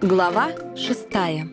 Глава 6.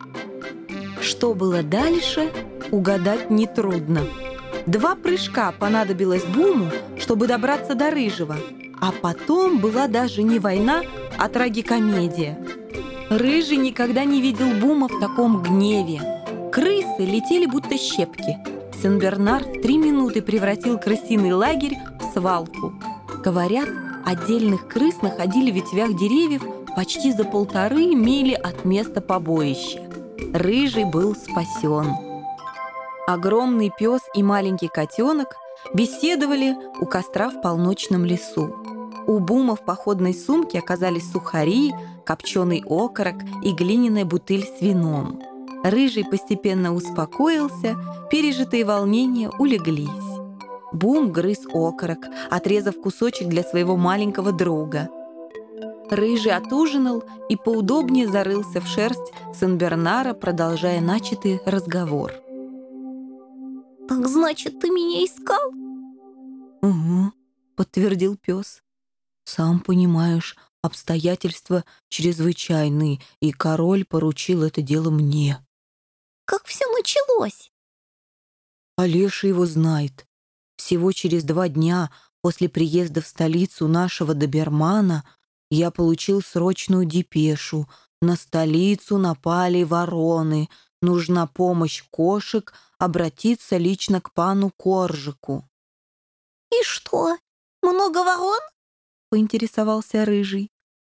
Что было дальше, угадать нетрудно. 2 прыжка понадобилось Буму, чтобы добраться до Рыжего, а потом была даже не война, а трагикомедия. Рыжий никогда не видел Бума в таком гневе. Крысы летели будто щепки. Сен-Бернар в 3 минуты превратил крысиный лагерь в свалку. Говорят, отдельных крыс находили в ветвях деревьев почти за 1,5 мили от места побоища. Рыжий был спасен. Огромный пес и маленький котенок беседовали у костра в полночном лесу. У Бума в походной сумке оказались сухари, копченый окорок и глиняная бутыль с вином. Рыжий постепенно успокоился, пережитые волнения улеглись. Бум грыз окорок, отрезав кусочек для своего маленького друга. Рыжий отужинал и поудобнее зарылся в шерсть Сен-Бернара, продолжая начатый разговор. «Так значит, ты меня искал?» «Угу», — подтвердил пес. «Сам понимаешь, обстоятельства чрезвычайные, и король поручил это дело мне». «Как все началось?» Олеша его знает. Всего через 2 дня после приезда в столицу нашего добермана я получил срочную депешу. На столицу напали вороны. Нужна помощь кошек, обратиться лично к пану Коржику. «И что, много ворон?» — поинтересовался Рыжий.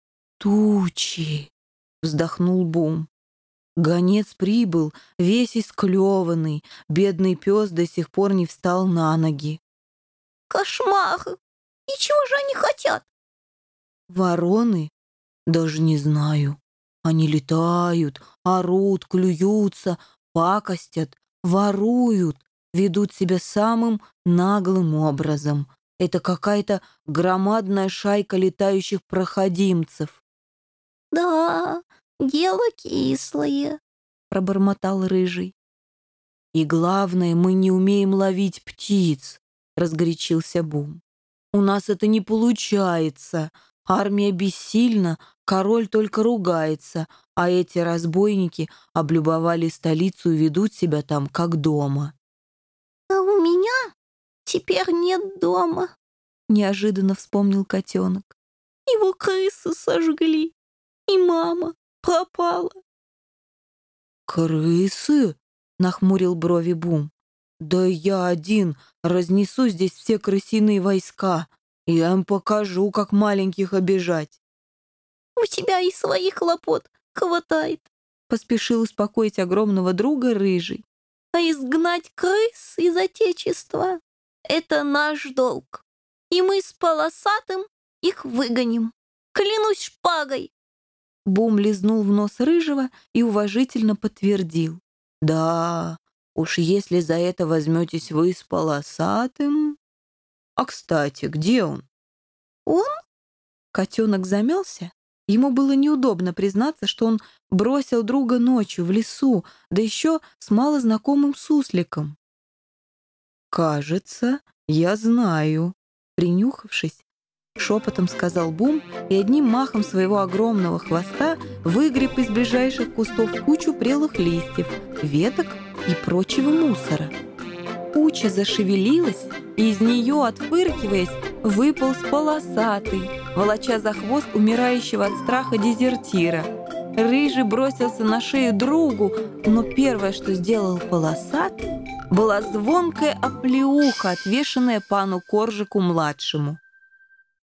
«Тучи!» — вздохнул Бум. Гонец прибыл, весь исклеванный. Бедный пес до сих пор не встал на ноги. «Кошмар! И чего же они хотят?» Вороны? Даже не знаю. Они летают, орут, клюются, пакостят, воруют, ведут себя самым наглым образом. Это какая-то громадная шайка летающих проходимцев. «Да, дело кислое», — пробормотал Рыжий. «И главное, мы не умеем ловить птиц», — разгорячился Бум. «У нас это не получается. Армия бессильна, король только ругается, а эти разбойники облюбовали столицу и ведут себя там, как дома». «А у меня теперь нет дома», — неожиданно вспомнил котенок. «Его крысы сожгли, и мама пропала». «Крысы?» — нахмурил брови Бум. «Да я один разнесу здесь все крысиные войска. Я им покажу, как маленьких обижать». «У тебя и своих хлопот хватает», — поспешил успокоить огромного друга Рыжий. «А изгнать крыс из отечества — это наш долг. И мы с Полосатым их выгоним. Клянусь шпагой». Бум лизнул в нос Рыжего и уважительно подтвердил. «Да, уж если за это возьметесь вы с Полосатым...» «А, кстати, где он?» «Он?» Котенок замялся. Ему было неудобно признаться, что он бросил друга ночью в лесу, да еще с малознакомым сусликом. «Кажется, я знаю», — принюхавшись, шепотом сказал Бум и одним махом своего огромного хвоста выгреб из ближайших кустов кучу прелых листьев, веток и прочего мусора. Куча зашевелилась, и из нее, отфыркиваясь, выполз Полосатый, волоча за хвост умирающего от страха дезертира. Рыжий бросился на шею другу, но первое, что сделал Полосатый, была звонкая оплеуха, отвешенная пану Коржику-младшему.